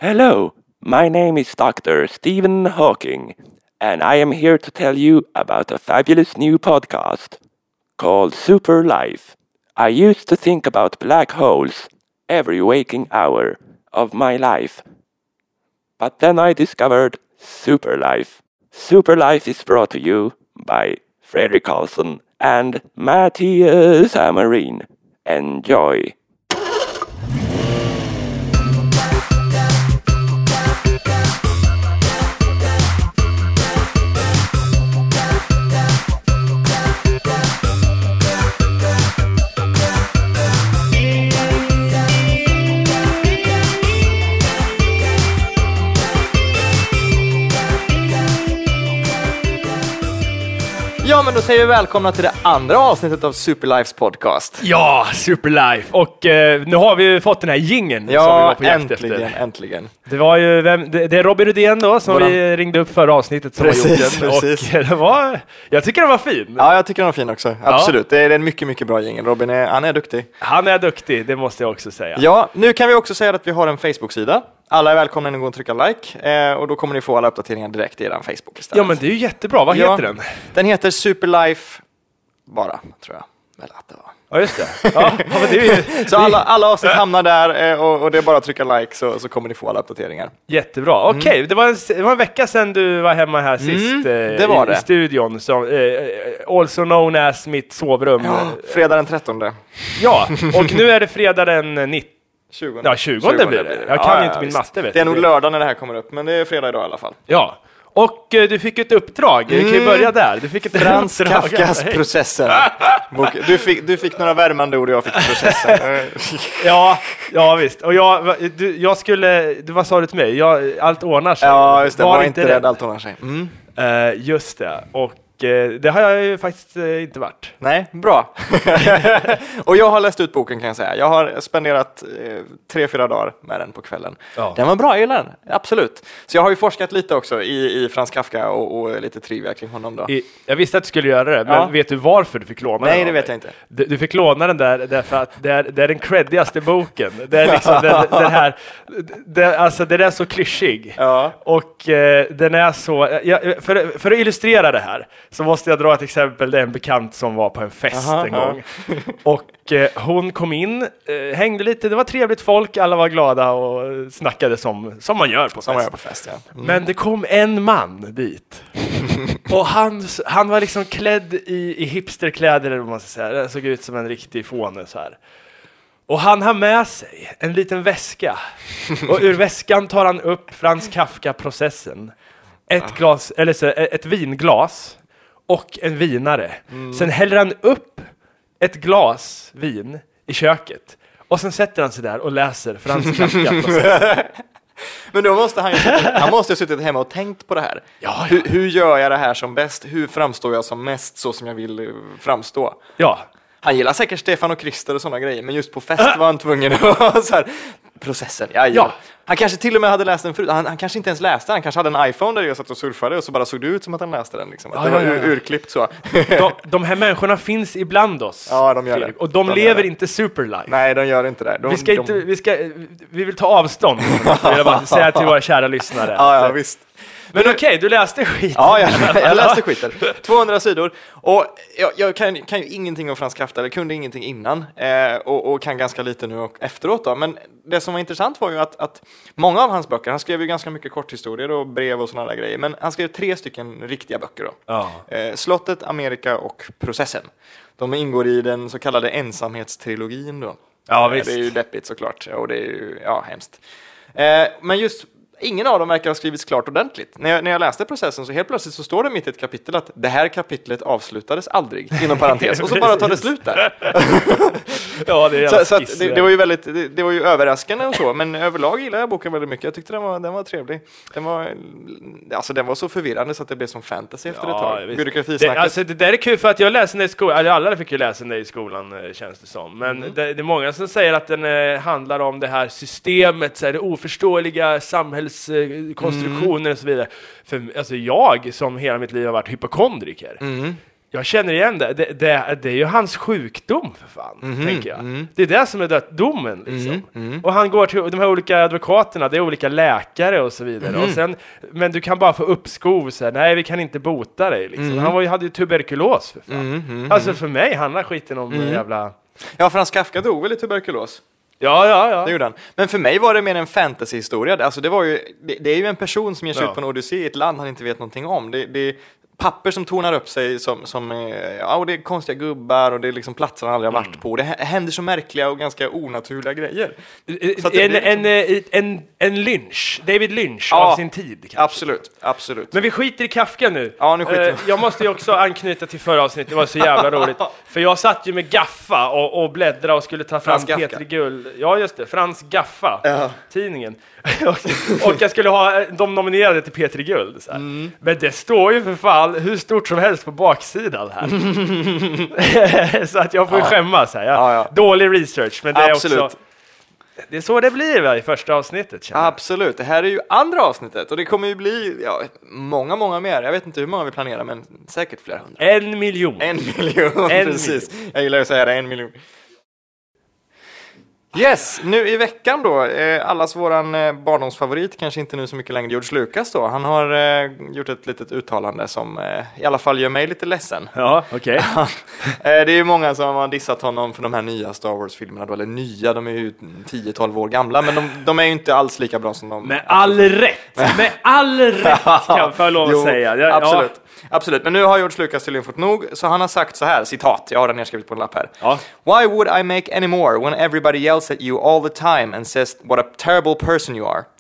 Hello, my name is Dr. Stephen Hawking, and I am here to tell you about a fabulous new podcast called Super Life. I used to think about black holes every waking hour of my life. But then I discovered Super Life. Super Life is brought to you by Fredrik Karlsson and Matthias Amarin. Enjoy! Ja, men då säger vi välkomna till det andra avsnittet av Superlifes podcast. Ja, Superlife. Och nu har vi ju fått den här jingeln som vi var på jakt efter. Äntligen. Det var ju det är Robin Rudén då som vi ringde upp förra avsnittet som Precis, har gjort den. Och jag tycker den var fin. Ja, jag tycker den var fin också. Absolut. Det är en mycket, mycket bra jingel. Robin han är duktig. Han är duktig, det måste jag också säga. Ja, nu kan vi också säga att vi har en Facebook-sida. Alla är välkomna att gå och trycka like och då kommer ni få alla uppdateringar direkt i er Facebook istället. Ja, men det är ju jättebra. Vad heter den? Den heter Superlife bara, tror jag. Eller att det var. Ja, just det. Ja, men det är ju... Så alla avsnitt hamnar där och det är bara att trycka like så kommer ni få alla uppdateringar. Jättebra. Okej, det var en vecka sedan du var hemma här sist det var i studion. Som, also known as mitt sovrum. Ja, fredag den 13. Ja, och nu är det fredag den 19. 20. Ja, 20 blir det. Jag kan ju inte min matte, vet. Det är nog lördag när det här kommer upp, men det är fredag idag i alla fall. Ja. Och du fick ett uppdrag. Vi kan ju börja där. Du fick ett Frans Kafkas Processen. Du fick några värmande ord och jag fick processen. ja visst. Och jag skulle, vad sa du till mig? Allt ordnar sig. Ja, just det. Var inte rädd, allt ordnar sig. Just det. Och det har jag ju faktiskt inte varit. Nej, bra. Och jag har läst ut boken, kan jag säga. Jag har spenderat 3-4 dagar med den på kvällen. Ja. Den var bra, jag gillar den. Absolut. Så jag har ju forskat lite också i Frans Kafka och lite trivia kring honom då. Jag visste att du skulle göra det, men vet du varför du fick låna den? Nej, det vet jag inte. Du fick låna den därför att det är den creddigaste boken. Det är liksom den här... Alltså, den är så klyschig. Ja. Och den är så... För att illustrera det här så måste jag dra ett exempel. Det är en bekant som var på en fest en gång. Och hon kom in, hängde lite. Det var trevligt folk, alla var glada och snackade som man gör på fest. Ja. Men det kom en man dit. Och han var liksom klädd i hipsterkläder, eller vad man ska säga. Det såg ut som en riktig fåne så här. Och han har med sig en liten väska. Och ur väskan tar han upp Frans Kafka-processen. Ett vinglas och en vinare. Sen häller han upp ett glas vin i köket. Och sen sätter han sig där och läser Frans Kafka-processen. Men då måste han måste ha suttit hemma och tänkt på det här. Ja. Hur gör jag det här som bäst? Hur framstår jag som mest så som jag vill framstå? Ja. Han gillar säkert Stefan och Krister och sådana grejer, men just på fest var han tvungen att så här, processen. Ja. Han kanske till och med hade läst den förut. Han kanske inte ens läste den. Han kanske hade en iPhone där jag satt och surfade och så bara såg det ut som att han läste den. Liksom. Att det var urklippt så. De här människorna finns ibland oss. Ja, de gör det. Och de lever inte superlife. Nej, de gör inte det. Vi vill ta avstånd. Vill jag bara säga till våra kära lyssnare. Ja, visst. Men okej, du läste skiten. Ja, jag läste skiten. 200 sidor. Och jag kan ju ingenting om Frans Kafka, eller kunde ingenting innan. Och kan ganska lite nu och efteråt då. Men det som var intressant var ju att många av hans böcker, han skrev ju ganska mycket korthistorier och brev och sådana där grejer. Men han skrev 3 stycken riktiga böcker då. Ja. Slottet, Amerika och Processen. De ingår i den så kallade ensamhetstrilogin då. Ja, visst. Det är ju deppigt såklart. Och det är ju, hemskt. Men just... Ingen av dem verkar ha skrivits klart ordentligt. När jag läste processen så helt plötsligt så står det mitt i ett kapitel att det här kapitlet avslutades aldrig, inom parentes. Och så bara tar det slut där. Ja, det är så att det var ju väldigt, det var ju överraskande och så. Men överlag gillar jag boken väldigt mycket. Jag tyckte den var trevlig. Den var så förvirrande så att det blev som fantasy efter ett tag. Byråkratisnacket. Det där är kul för att jag läste den i skolan. Alla fick ju läsa den i skolan, känns det som. Men det är många som säger att den handlar om det här systemet, så här, det oförståeliga samhällskonstruktioner och så vidare. För alltså, jag som hela mitt liv har varit hypokondriker Jag känner igen det. Det är ju hans sjukdom för fan, tänker jag. Det är det som är dödsdomen liksom. Och han går till de här olika advokaterna, det är olika läkare och så vidare. Och sen, men du kan bara få uppskov så här, nej vi kan inte bota dig liksom. Hade ju tuberkulos för fan. Alltså för mig handlar skiten om jävla... Ja, Frans Kafka dog väl i tuberkulos? Ja. Det gjorde han. Men för mig var det mer en fantasyhistoria. Alltså det är ju en person som ger sig ut på en odyssé i ett land han inte vet någonting om. Det är papper som tornar upp sig och det är konstiga gubbar och det är liksom platser han aldrig har varit på. Det händer så märkliga och ganska onaturliga grejer. Så en Lynch, David Lynch av sin tid kanske. Absolut. Men vi skiter i Kafka nu. Ja, nu skiter jag måste ju också anknyta till förra avsnittet. Det var så jävla roligt. För jag satt ju med Gaffa och bläddra och skulle ta fram Petri Guld. Ja, just det. Frans Gaffa. Tidningen. och jag skulle ha de nominerade till Petri Guld. Så här. Men det står ju för fan hur stort som helst på baksidan här. Så att jag får skämmas här. Ja. Dålig research, men det är absolut. också... Det är så det blir i första avsnittet. Absolut, det här är ju andra avsnittet och det kommer ju bli många mer. Jag vet inte hur många vi planerar, men säkert flera hundra. 1 miljon. 1 miljon, precis. Jag gillar att säga det, 1 miljon. Yes, nu i veckan då, allas våran barndomsfavorit, kanske inte nu så mycket längre, George Lucas då. Han har gjort ett litet uttalande som i alla fall gör mig lite ledsen. Ja, okej. Det är ju många som har dissat honom för de här nya Star Wars-filmerna då, eller nya, de är ju 10-12 år gamla, men de är ju inte alls lika bra som de... Med all rätt kan jag få lov att säga. Absolut, men nu har George Lucas tydligen fått nog, så han har sagt så här, citat, jag har den nedskrivet på en lapp här. Ja. Why would I make any more when everybody yells at you all the time and says what a terrible person you are?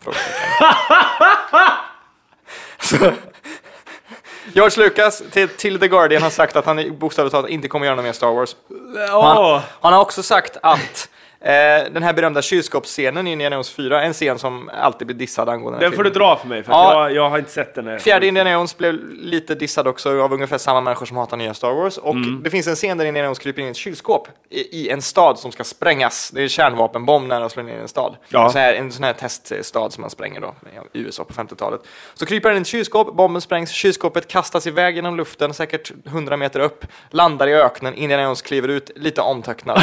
George Lucas till The Guardian har sagt att han bokstavligt talat inte kommer göra någon mer Star Wars. Han har också sagt att den här berömda kylskåpsscenen i Indiana Jones 4, en scen som alltid blir dissad angående den får du dra för mig, för jag har inte sett den här. Fjärde Indiana Jones blev lite dissad också av ungefär samma människor som hatar nya Star Wars. Och det finns en scen där Indiana Jones kryper in i ett kylskåp i en stad som ska sprängas. Det är en kärnvapenbomb när de slår ner i en stad. En sån här teststad som man spränger då i USA på 50-talet. Så kryper han in i ett kylskåp, bomben sprängs, kylskåpet kastas iväg genom luften, säkert 100 meter upp, landar i öknen, Indiana Jones kliver ut, lite omtöcknad.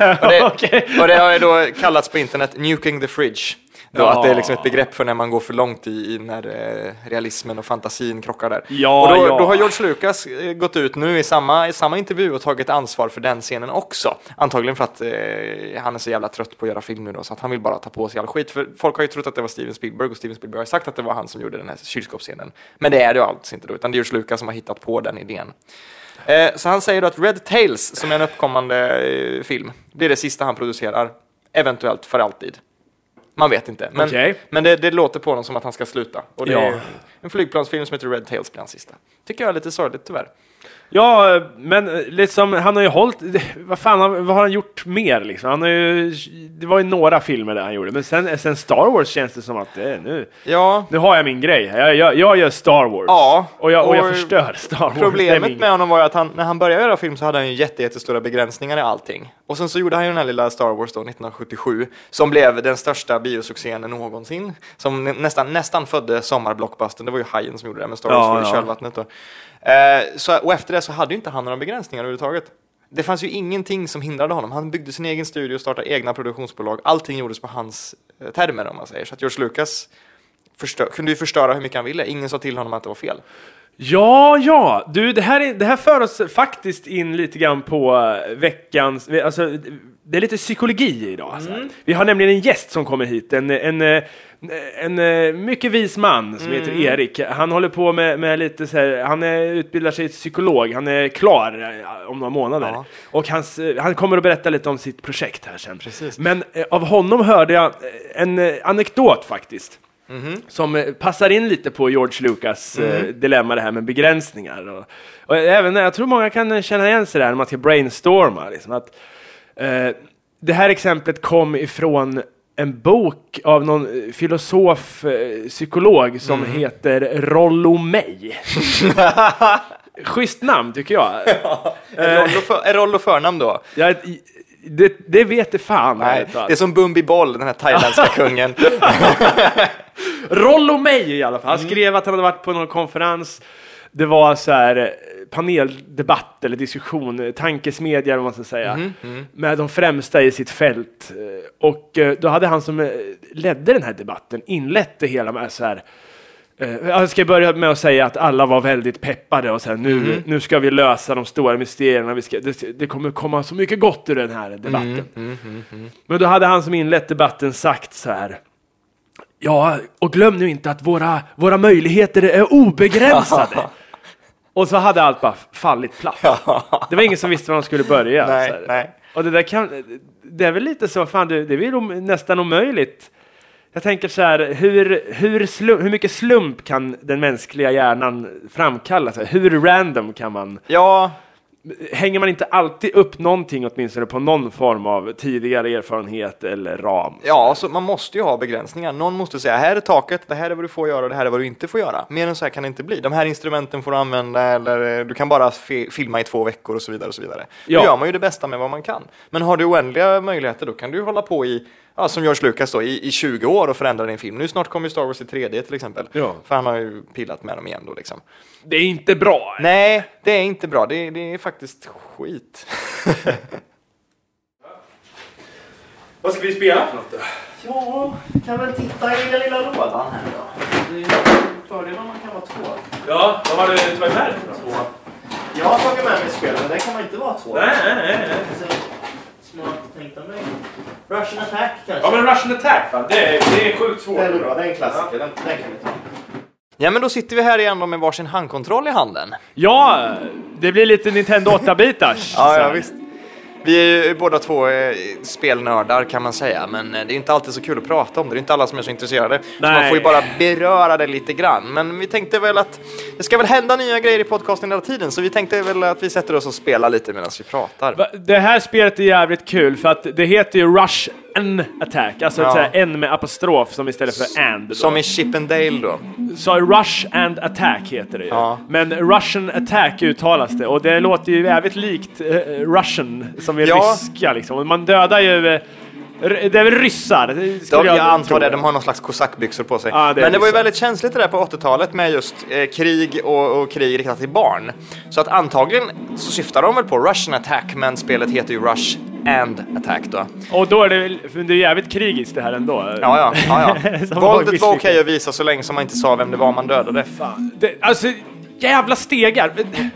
Och det har ju då kallats på internet nuking the fridge. Att det är liksom ett begrepp för när man går för långt i när realismen och fantasin krockar där. Då har George Lucas gått ut nu i samma intervju och tagit ansvar för den scenen också. Antagligen för att han är så jävla trött på att göra film nu då, så att han vill bara ta på sig all skit. För folk har ju trott att det var Steven Spielberg, och Steven Spielberg har sagt att det var han som gjorde den här kylskåpsscenen. Men det är det alltså inte då, utan det är George Lucas som har hittat på den idén. Så han säger då att Red Tails, som är en uppkommande film, det är det sista han producerar, eventuellt för alltid. Man vet inte, men det låter på honom som att han ska sluta. Och det är en flygplansfilm som heter Red Tails bland sista. Tycker jag är lite sorgligt tyvärr. Ja, men liksom, han har ju hållit... vad har han gjort mer liksom? Han har ju, det var ju några filmer där han gjorde. Men sen Star Wars känns det som att nu har jag min grej. Jag gör Star Wars. Ja, och jag förstör Star Wars. Problemet med honom var ju att när han började göra film så hade han ju jättestora begränsningar i allting. Och sen så gjorde han ju den här lilla Star Wars då 1977, som blev den största biosuccén någonsin. Som nästan födde sommarblockbusten. Det var ju Hajen som gjorde det med Star Wars för kölvattnet då. Och efter det så hade ju inte han några begränsningar överhuvudtaget. Det fanns ju ingenting som hindrade honom. Han byggde sin egen studio och startade egna produktionsbolag. Allting gjordes på hans termer, om man säger. Så att George Lucas kunde ju förstöra hur mycket han ville. Ingen sa till honom att det var fel. Ja. Du, det här för oss faktiskt in lite grann på veckans... Alltså, det är lite psykologi idag. Alltså. Vi har nämligen en gäst som kommer hit. En mycket vis man som heter Erik. Han håller på med lite så här, han utbildar sig till psykolog. Han är klar om några månader. Ja. Och han kommer att berätta lite om sitt projekt här sen. Precis. Men av honom hörde jag en anekdot faktiskt. Som passar in lite på George Lucas dilemma, det här med begränsningar. Och även, jag tror många kan känna igen sig där när man ska brainstorma. Liksom, att, det här exemplet kom ifrån en bok av någon filosof, psykolog som heter Rollo May. Schysst namn tycker jag. Är Rollo förnamn då? Ja, det vet det fan. Nej, det är som Bumbi Boll, den här thailändska kungen. Rollo May i alla fall. Han skrev att han hade varit på någon konferens det var så här paneldebatt eller diskussion, tankesmedja, vad man ska säga, med de främsta i sitt fält. Och då hade han som ledde den här debatten inlett det hela med så här. Jag ska börja med att säga att alla var väldigt peppade och så här, nu ska vi lösa de stora mysterierna. Det kommer komma så mycket gott ur den här debatten. Men då hade han som inlett debatten sagt så här: ja, och glöm nu inte att våra möjligheter är obegränsade. Och så hade allt bara fallit platt. Det var ingen som visste var de skulle börja. Nej. Och det är väl lite så, fan, det är ju nästan omöjligt. Jag tänker så här, hur mycket slump kan den mänskliga hjärnan framkalla? Så här, hur random kan man... Ja. Hänger man inte alltid upp någonting åtminstone på någon form av tidigare erfarenhet eller ram? Ja, så man måste ju ha begränsningar. Någon måste säga, här är taket, det här är vad du får göra och det här är vad du inte får göra. Mer än så här kan det inte bli. De här instrumenten får du använda, eller du kan bara filma i 2 veckor och så vidare och så vidare. Ja. Då gör man ju det bästa med vad man kan. Men har du oändliga möjligheter, då kan du hålla på i, ja, som George Lucas då, i 20 år och förändra din film. Nu snart kommer Star Wars i 3D till exempel. Ja. För han har ju pillat med dem igen då liksom. Det är inte bra. Nej, det är inte bra. Det är faktiskt skit. Vad ska vi spela för något då? Ja, kan väl titta i den lilla lådan här då. Det är ju fördelen om man kan vara 2. Ja, vad har du tagit med dig för något? Jag har tagit med mig spel, men det kan man inte vara 2. Nej. Smart tänkta mig. Russian Attack kanske? Ja, men Russian Attack, fan. Det är sjukt svårt. Det är bra, det är en klassiker. Den kan vi ta. Ja, men då sitter vi här igen då med varsin handkontroll i handen. Ja, det blir lite Nintendo 8-bitars. Ja, visst. Vi är ju båda två spelnördar kan man säga, men det är inte alltid så kul att prata om det. Det är inte alla som är så intresserade. Så man får ju bara beröra det lite grann. Men vi tänkte väl att det ska väl hända nya grejer i podcasten hela tiden. Så vi tänkte väl att vi sätter oss och spelar lite medan vi pratar. Det här spelet är jävligt kul för att det heter ju Rush and Attack. Alltså en med apostrof som istället för and. Då. Som i Chip and Dale då. Så Rush and Attack heter det ju. Ja. Men Russian Attack uttalas det. Och det låter ju jävligt likt Russian som är ryska liksom. Man dödar ju... Det är väl ryssar. Jag antar det, de har någon slags kosackbyxor på sig. Ja, men det var ju väldigt känsligt det där på 80-talet med just krig och krig riktat till barn. Så att antagligen så syftar de väl på Russian Attack, men spelet heter ju Rush and Attack då. Och då är det är jävligt krigiskt det här ändå. Ja. Våldet var okej att visa så länge som man inte sa vem det var man dödade. Fan. Alltså... Jävla stegar.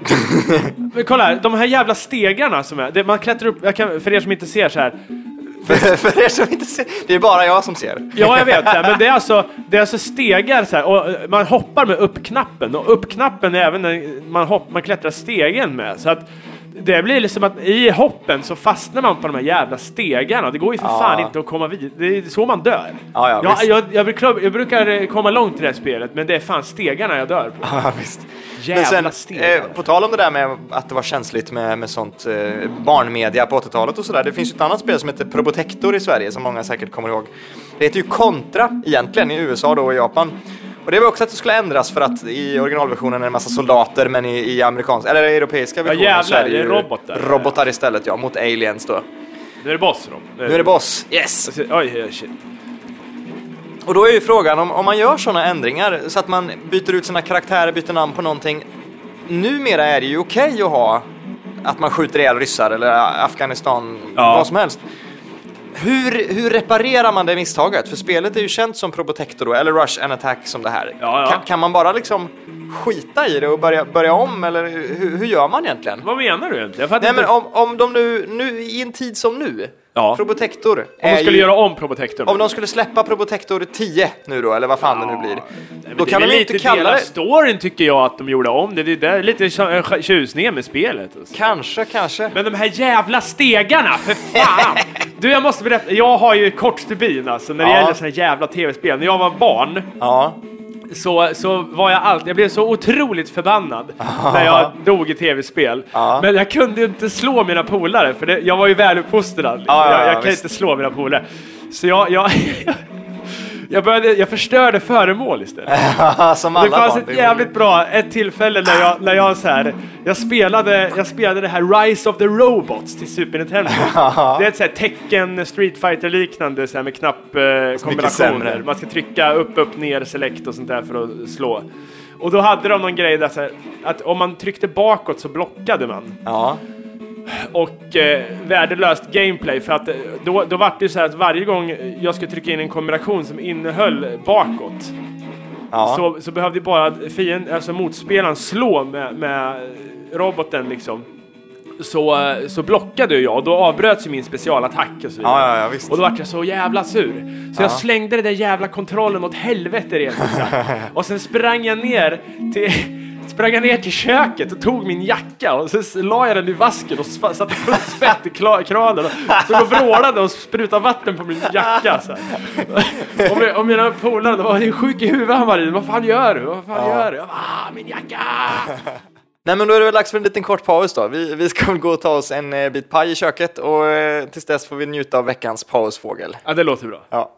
Men kolla här, de här jävla stegarna som är, man klättrar upp, för er som inte ser så här. För er som inte ser, det är bara jag som ser. Ja, jag vet det, men det är alltså stegar så här, och man hoppar med uppknappen, och uppknappen är även när man klättrar stegen med, så att det blir liksom att i hoppen så fastnar man på de här jävla stegarna. Det går ju för fan inte att komma vid. Det är så man dör. Jag brukar komma långt i det här spelet, men det är fan stegarna jag dör på. Ja, visst. Jävla stegar. På tal om det där med att det var känsligt med sånt barnmedia på 80-talet och sådär. Det finns ju ett annat spel som heter Probotector i Sverige som många säkert kommer ihåg. Det heter ju Contra egentligen i USA då och Japan. Och det var också att det skulle ändras för att i originalversionen är det en massa soldater, men i amerikanska eller europeiska versioner så är det ju robotar istället, mot aliens då. Nu är det boss då. Nu är det boss, yes! Oj, shit. Och då är ju frågan om man gör sådana ändringar så att man byter ut sina karaktärer, byter namn på någonting. Numera är det ju okej att ha att man skjuter ihjäl ryssar eller Afghanistan, vad som helst. Hur reparerar man det misstaget? För spelet är ju känt som Probotector då, eller Rush and Attack som det här. Kan man bara liksom skita i det och börja om? Eller hur gör man egentligen? Vad menar du egentligen? Nej, men om de nu i en tid som nu, Probotector. Om de skulle göra om Probotector. Om de skulle släppa Probotector 10 nu då, eller vad fan det nu blir. Då kan de inte kalla det... storyn tycker jag att de gjorde om. Det är lite tjusning med spelet. Alltså. Kanske. Men de här jävla stegarna, för fan! Du, jag måste berätta. Jag har ju kort stubin alltså, när det gäller såna här jävla tv-spel. När jag var barn... Så var jag blev så otroligt förbannad när jag dog i tv-spel. Men jag kunde inte slå mina polare, för jag var ju väluppfostrad. Jag kan inte slå mina polare. Så jag förstörde föremål istället. Som alla det fanns barn, ett jävligt bra tillfälle när jag så här, jag spelade det här Rise of the Robots till Super Nintendo. Det är ett så här Tekken Street Fighter liknande så här med knappkombinationer. Man ska trycka upp, ner, select och sånt där för att slå. Och då hade de någon grej där så här, att om man tryckte bakåt så blockade man. Ja. Och värdelöst gameplay, för att då var det så här att varje gång jag skulle trycka in en kombination som innehöll bakåt, så behövde bara alltså motspelaren slå med roboten liksom. Så blockade jag och då avbröts ju min specialattack och så vidare. Ja, visst. Och då var jag så jävla sur. Så jag slängde det där jävla kontrollen åt helvete redan. Och sen sprang jag ner till köket och tog min jacka och så la jag den i vasken och satte fullt spett i kranen och så jag vrålade och sprutade vatten på min jacka så här. Och mina polare, de var sjuk i huvudet, han var, vad fan gör du? Jag bara, min jacka! Nej, men då är det väl dags för en liten kort paus då. Vi ska gå och ta oss en bit paj i köket och tills dess får vi njuta av veckans pausfågel. Ja, det låter bra. Ja.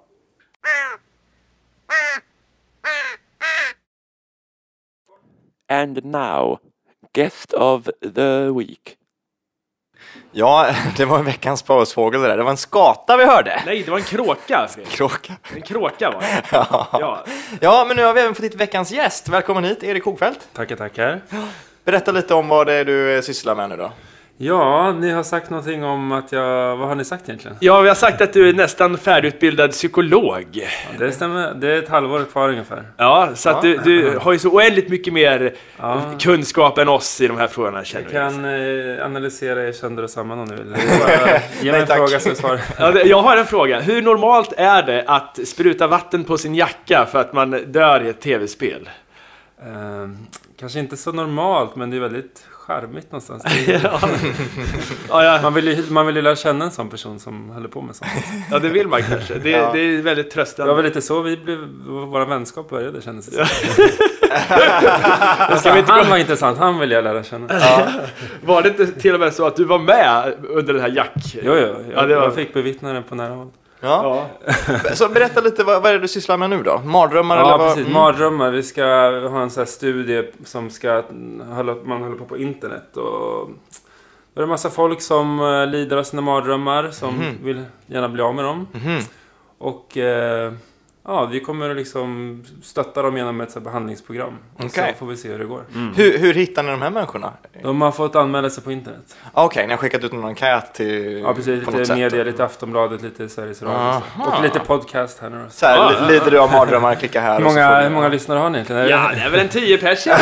And now, guest of the week. Ja, det var en veckans pausfågel det där. Det var en skata vi hörde. Nej, det var en kråka. Kråka. En kråka var det. Ja, men nu har vi även fått hit veckans gäst. Välkommen hit, Erik Hogfeldt. Tackar. Berätta lite om vad det är du sysslar med nu då. Ja, ni har sagt någonting om att vad har ni sagt egentligen? Ja, vi har sagt att du är nästan färdigutbildad psykolog. Ja, det stämmer, det är ett halvår kvar ungefär. Ja, så att du har ju så oändligt mycket mer kunskap än oss i de här frågorna, känner jag kan analysera er sönder och samman om ni vill. Ge mig en tack. fråga så svar. Jag har en fråga. Hur normalt är det att spruta vatten på sin jacka för att man dör i ett tv-spel? Kanske inte så normalt, men det är väldigt charmigt någonstans. Man vill ju lära känna en sån person som håller på med sånt. Ja, det vill man kanske. Det är väldigt tröstande. Det var väl lite så våra vänskap började, kändes det Han var intressant, han ville jag lära känna. Var det inte till och med så att du var med under den här jack? Jo, jag fick bevittna den på nära håll. Ja. Så berätta lite, vad är det du sysslar med nu då? Mardrömmar eller vad? Ja, precis. Mardrömmar. Vi ska ha en sån här studie som man håller på internet. Och det är en massa folk som lider av sina mardrömmar, som vill gärna bli av med dem. Och vi kommer att liksom stötta dem genom ett behandlingsprogram. Och så får vi se hur det går. Hur hittar ni de här människorna? De har fått anmäla sig på internet. Okej, ni har skickat ut någon enkät till... Ja, precis. Lite media, lite Aftonbladet, lite Sveriges Radio. Och lite podcast här nu. Så här, lider du av mardrömmar, klicka här. Hur många lyssnare har ni egentligen? Ja, det är väl en 10 personer.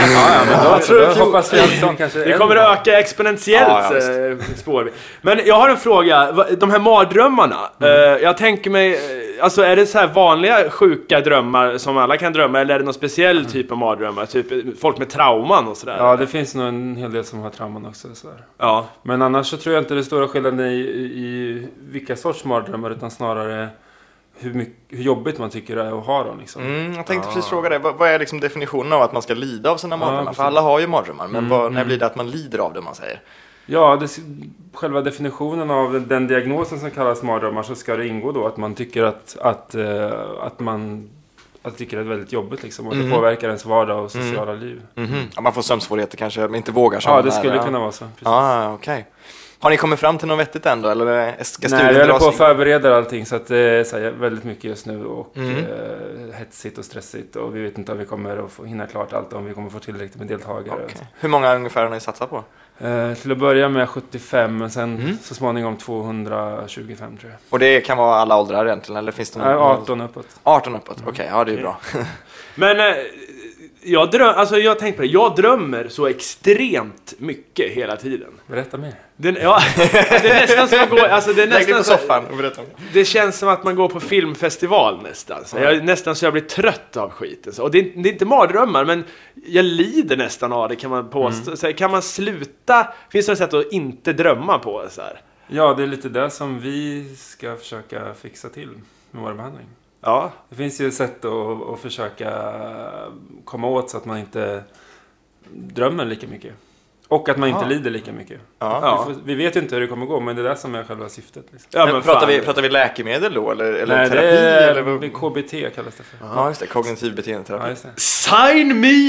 Då hoppas vi att kanske... Det kommer att öka exponentiellt, spår vi. Men jag har en fråga. De här mardrömmarna, jag tänker mig... Alltså, är det så här vanliga sjuka drömmar som alla kan drömma, eller är det någon speciell typ av mardrömmar? Typ folk med trauman och sådär? Ja, det finns nog en hel del som har trauman också. Sådär. Ja. Men annars så tror jag inte det är stora skillnaden i vilka sorts mardrömmar, utan snarare hur jobbigt man tycker det är att ha dem. Liksom. Jag tänkte precis fråga dig, vad är liksom definitionen av att man ska lida av sina mardrömmar? För alla har ju mardrömmar, men när blir det att man lider av det, man säger? Ja, själva definitionen av den diagnosen som kallas mardrömmar, så ska det ingå då att man tycker att man tycker det är väldigt jobbigt liksom, och det påverkar ens vardag och sociala liv. Ja, man får sömnsvårigheter kanske, men inte vågar somna. Ja, det skulle kunna vara så. Okej. Har ni kommit fram till något vettigt ändå? Eller ska Nej, jag håller på att förbereda allting, så att det är så här, väldigt mycket just nu och hetsigt och stressigt, och vi vet inte om vi kommer att hinna klart allt, om vi kommer få tillräckligt med deltagare. Okay. Hur många ungefär har ni satsat på? Till att börja med 75, men sen så småningom 225 tror jag. Och det kan vara alla åldrar egentligen, eller finns det någon? 18 uppåt. 18 uppåt, okej, ja det är bra. Men jag tänkte på det, jag drömmer så extremt mycket hela tiden. Berätta mer. Det är nästan som att gå, alltså det är nästan på soffan och berätta. Det känns som att man går på filmfestival nästan. Så nästan så jag blir trött av skiten. Och det är inte mardrömmar, men jag lider nästan av det, kan man påstå. Så kan man sluta, finns det något sätt att inte drömma på så här? Ja, det är lite det som vi ska försöka fixa till med vår behandling. Ja. Det finns ju sätt att försöka komma åt så att man inte drömmer lika mycket. Och att man inte lider lika mycket. Vi vet ju inte hur det kommer gå, men det är det som är själva syftet. Liksom. Ja, men pratar vi läkemedel då? Eller nej, terapi? Eller KBT kallas det för. Ja, just det. Kognitiv beteendeterapi. Ja, just det. Sign me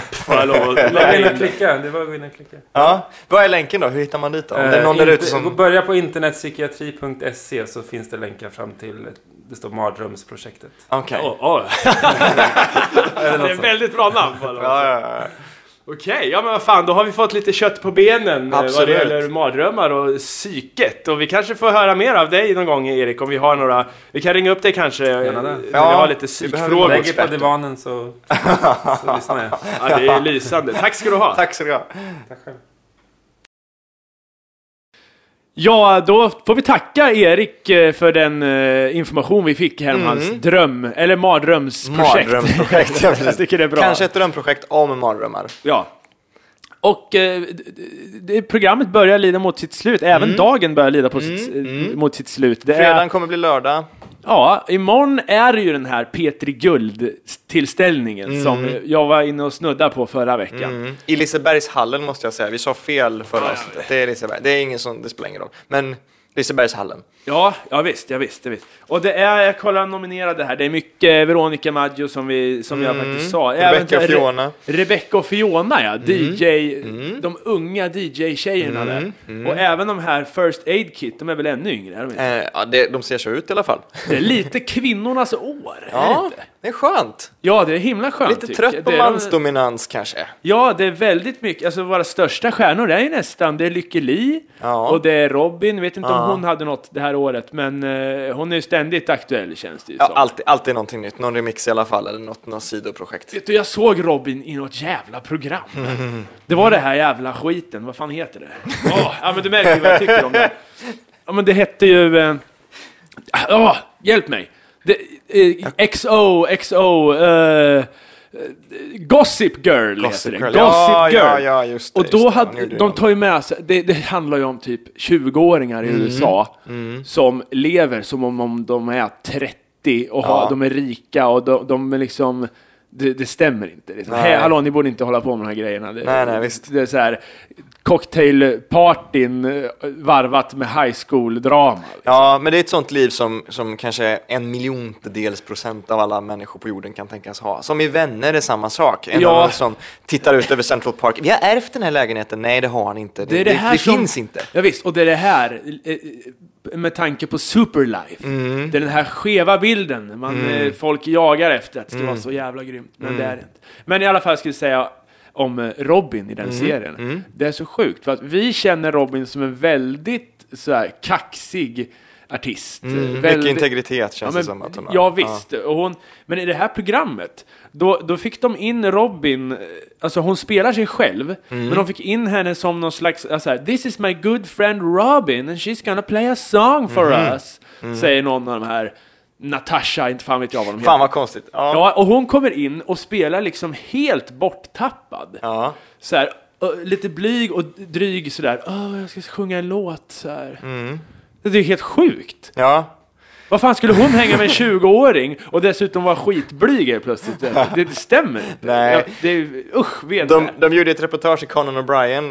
up! Det var gå in och klicka. Ja. Vad är länken då? Hur hittar man dit då? Om det är någon där ute som... Börja på internetpsykiatri.se, så finns det länkar fram till, det står mardrömsprojektet. Okej. är väldigt bra namn. Ja. Okej, ja men vad fan, då har vi fått lite kött på benen vad Absolut. det gäller mardrömmar och psyket. Och vi kanske får höra mer av dig någon gång, Erik, om vi har några... Vi kan ringa upp dig kanske när vi har lite psykfrågor. Lägger på divanen så lyssnar jag. Ja, det är lysande. Tack ska du ha. Tack så du ha. Tack själv. Ja, då får vi tacka Erik för den information vi fick här om hans dröm, eller mardrömsprojekt. Mardrömsprojekt, ja, Jag tycker det är bra. Kanske ett drömprojekt om mardrömmar. Ja. Och programmet börjar lida mot sitt slut. Även dagen börjar lida på mot sitt slut. Fredagen kommer bli lördag. Ja, imorgon är det ju den här Petri Guld-tillställningen som jag var inne och snudda på förra veckan. I Lisebergshallen måste jag säga. Vi sa fel förra avsnittet. Det är Liseberg. Det är ingen som, det spelar ingen roll. Men Lisebergshallen. Ja, visst. Och det är, jag kollar nominerade här. Det är mycket Veronica Maggio som jag faktiskt sa. Rebecca och Fiona. Rebecca och Fiona, ja. De unga DJ-tjejerna där. Och även de här First Aid Kit, de är väl ännu yngre, är de inte? Ja, de ser så ut i alla fall. Det är lite kvinnornas år, är det Ja, inte? det är skönt. Ja, det är himla skönt. Lite trött på det mansdominans kanske. Ja, det är väldigt mycket. Alltså våra största stjärnor är ju nästan. Det är Lykke Li och det är Robin. Vet inte om hon hade något det här året, men hon är ju ständigt aktuell, känns det ju som. Alltid någonting nytt. Någon remix i alla fall, eller något sidoprojekt. Vet du, jag såg Robin i något jävla program. Det var det här jävla skiten. Vad fan heter det? Ja, men du märker ju vad jag tycker om det. Ja, men det hette ju... hjälp mig. XO Gossip Girl heter det. Gossip Girl. Ja, just det. Och då hade de tar ju med sig, det handlar ju om typ 20-åringar i USA som lever som om de är 30 och de är rika och de är liksom det stämmer inte. Liksom. Hallå, ni borde inte hålla på med de här grejerna. Nej, visst. Det är så här cocktailpartyn varvat med high school-drama. Liksom. Ja, men det är ett sånt liv som kanske 1/1000% av alla människor på jorden kan tänkas ha. Som i Vänner är samma sak. En av dem som tittar ut över Central Park. Vi har ärvt den här lägenheten. Nej, det har han inte. Det finns inte. Ja, visst, och det är det här med tanke på Superlife. Det är den här skeva bilden folk jagar efter att det ska vara så jävla grymt. Men det är det inte. Men i alla fall skulle jag säga om Robin i den serien. Det är så sjukt för att vi känner Robin som en väldigt så här kaxig artist. Mycket integritet känns det som att hon har. Ja, visst. Och men i det här programmet då fick de in Robin, alltså hon spelar sig själv, men de fick in henne som någon slags alltså, this is my good friend Robin and she's gonna play a song for us, säger någon av de här. Natasha, inte fan vet jag vad de heter. Fan vad konstigt. Ja, och hon kommer in och spelar liksom helt borttappad. Ja. Så här, lite blyg och dryg sådär. Jag ska sjunga en låt så här. Det är helt sjukt. Ja. Vad fan skulle hon hänga med en 20-åring och dessutom vara skitblyg plötsligt? Det stämmer inte. Nej. De gjorde ett reportage i Conan O'Brien.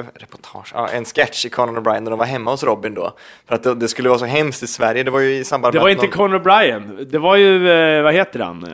En sketch i Conan O'Brien när de var hemma hos Robin då. För att det skulle vara så hemskt i Sverige. Det var ju i samband med... Det var inte Conan O'Brien. Det var ju, vad heter han?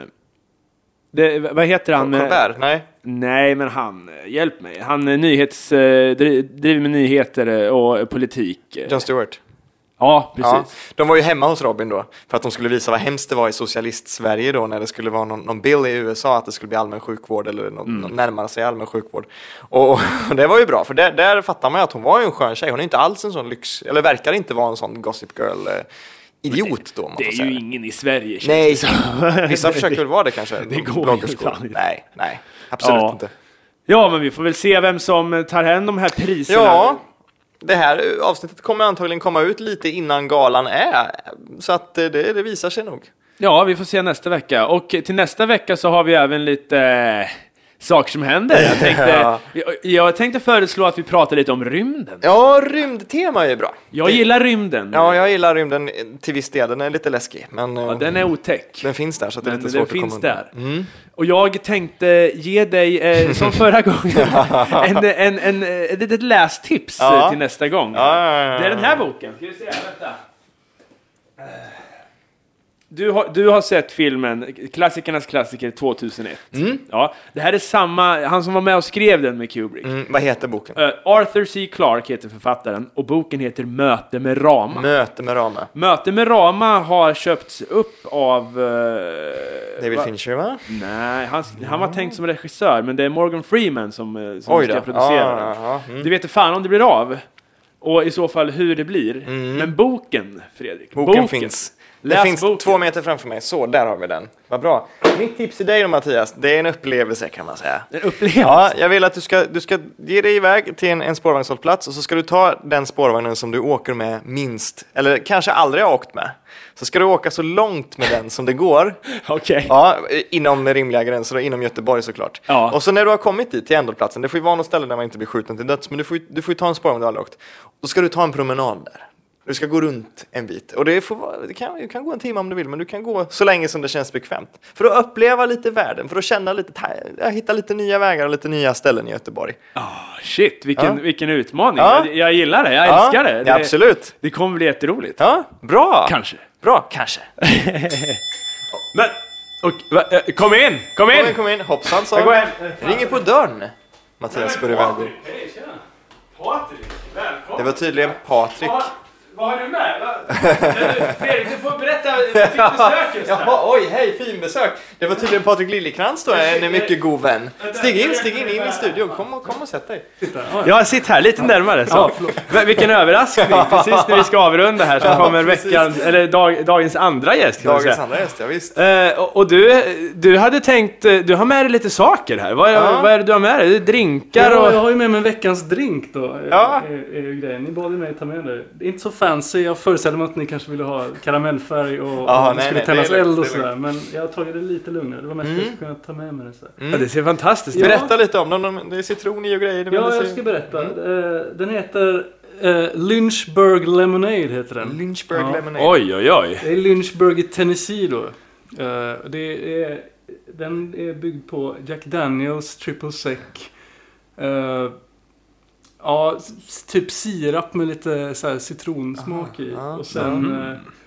Vad heter han? Colbert, nej. Nej, men hjälp mig. Han driver med nyheter och politik. Jon Stewart. Ja, precis. Ja, de var ju hemma hos Robin då för att de skulle visa vad hemskt det var i socialist-Sverige då när det skulle vara någon bill i USA att det skulle bli allmän sjukvård eller någon närmare sig allmän sjukvård. Och det var ju bra för där fattar man ju att hon var ju en skön tjej. Hon är inte alls en sån lyx, eller verkar inte vara en sån gossip girl idiot då. Det är ju ingen i Sverige. Nej, vissa försöker väl vara det kanske. Det går inte. Nej, absolut inte. Ja, men vi får väl se vem som tar hem de här priserna. Ja. Det här avsnittet kommer antagligen komma ut lite innan galan är. Så att det visar sig nog. Ja, vi får se nästa vecka. Och till nästa vecka så har vi även lite saker som händer. Jag tänkte föreslå att vi pratar lite om rymden. Ja, rymdtema är bra. Jag gillar rymden. Ja, jag gillar rymden till viss del. Den är lite läskig. Men, den är otäck. Den finns där så att det är lite svårt att komma undan. Den finns där. Och jag tänkte ge dig, som förra gången, ett litet lästips till nästa gång. Det är den här boken. Ska vi se, vänta. Du har sett filmen, klassikernas klassiker 2001. Ja, det här är samma, han som var med och skrev den med Kubrick. Vad heter boken? Arthur C. Clarke heter författaren och boken heter Möte med Rama. Möte med Rama har köpts upp av... David Fincher, va? Nej, han var tänkt som regissör, men det är Morgan Freeman som ska producera den. Du vet inte fan om det blir av. Och i så fall hur det blir. Men boken, Fredrik. Boken finns. Det finns 2 meter framför mig. Så, där har vi den. Vad bra. Mitt tips till dig då, Mattias, det är en upplevelse kan man säga. En upplevelse? Ja, jag vill att du ska ge dig iväg till en spårvagnshållplats och så ska du ta den spårvagnen som du åker med minst, eller kanske aldrig har åkt med. Så ska du åka så långt med den som det går. Okej. Ja, inom rimliga gränser och inom Göteborg såklart. Ja. Och så när du har kommit dit till ändhållplatsen, det får ju vara något ställe där man inte blir skjuten till döds, men du får ju ta en spårvagn du aldrig åkt. Då ska du ta en promenad där. Du ska gå runt en bit. Och det kan gå en timme om du vill, men du kan gå så länge som det känns bekvämt. För att uppleva lite världen, för att känna hitta lite nya vägar och lite nya ställen i Göteborg. Shit, vilken utmaning. Ja. Jag gillar det, jag älskar det. Ja, absolut. Det kommer bli jätteroligt. Ja, bra. Kanske. Bra, kanske. Men, kom in! Kom in. Hoppsan, sa jag. Ringer på dörren. Mattias går iväg. Hej, tjena. Patrik, välkommen. Det var tydligen Patrik. Vad har du med? Fredrik, du får berätta fick besök. Jaha, oj, hej, fin besök. Det var tydligen Patrik Liljekrans då, en mycket god vän. Stig in i studion. Kom och sätt dig. Jag sitter här lite närmare. Så. Vilken överraskning. Precis när vi ska avrunda här så kommer dagens andra gäst. Dagens andra gäst, ja visst. Och du hade tänkt, du har med dig lite saker här. Vad är det du har med dig? Drinkar och... Jag har ju med mig veckans drink då. Är ju grejen. Ni bad mig ta med det. Det är inte så fancy. Jag föreställer mig att ni kanske ville ha karamellfärg och det skulle tändas eld och sådär. Men jag har tagit det lite lugnare. Det var mest för att jag skulle kunna ta med mig det så Ja, det ser fantastiskt ut. Berätta lite om dem. Det är citron i och grejer. Jag ska berätta. Den heter Lynchburg Lemonade heter den. Lynchburg Lemonade. Oj. Det är Lynchburg i Tennessee då. Den är byggd på Jack Daniels Triple Sec. Typ sirap med lite så här citronsmak i. Och sen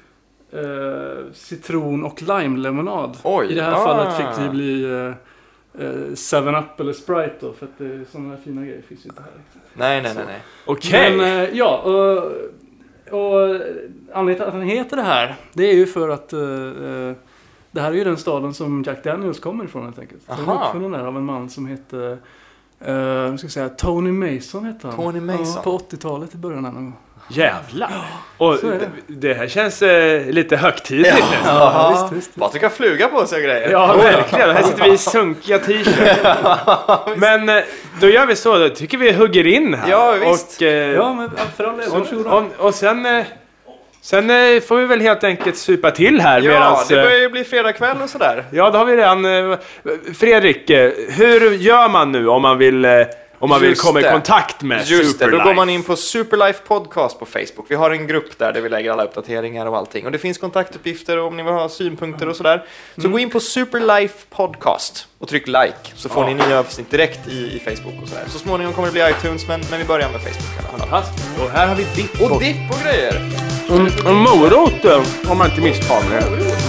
citron och lime-lemonad. I det här fallet fick det bli 7-Up eller Sprite då. För att sådana här fina grejer finns inte här. Nej. Okej. Men och anledningen till att den heter det här, det är ju för att det här är ju den staden som Jack Daniels kommer ifrån helt enkelt. Den är uppfunnen där av en man som heter Tony Mason heter han. Tony Mason. På 80-talet i början någon gång. Jävlar. Och det här känns lite högtidligt. Ja, visst. Patrik har fluga på sig och grejer. Ja, verkligen. Här sitter vi i sunkiga t-shirt. Men då gör vi så. Då tycker vi hugger in här. Ja, visst. Men för all del. Och sen får vi väl helt enkelt supa till här. Ja, det börjar ju bli fredagkväll och sådär. Ja, då har vi redan... Fredrik, hur gör man nu om man vill komma i kontakt med Superlife? Då går man in på Superlife Podcast på Facebook. Vi har en grupp där vi lägger alla uppdateringar och allting. Och det finns kontaktuppgifter om ni vill ha synpunkter och sådär. Så gå in på Superlife Podcast och tryck like. Så får ni nya avsnitt direkt i Facebook och sådär. Så småningom kommer det bli iTunes, men vi börjar med Facebook i alla fall. Fantastiskt. Och här har vi dipp. Och dipp och grejer. En morot, om man inte misstar mig.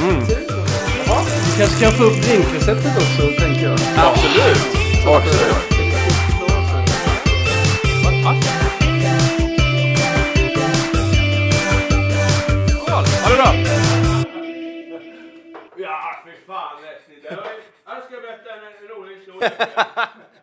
Vi kanske kan få upp drinkreceptet också, tänker jag. Absolut. Ha det bra! Ja, för fan. Jag ska berätta en rolig historia.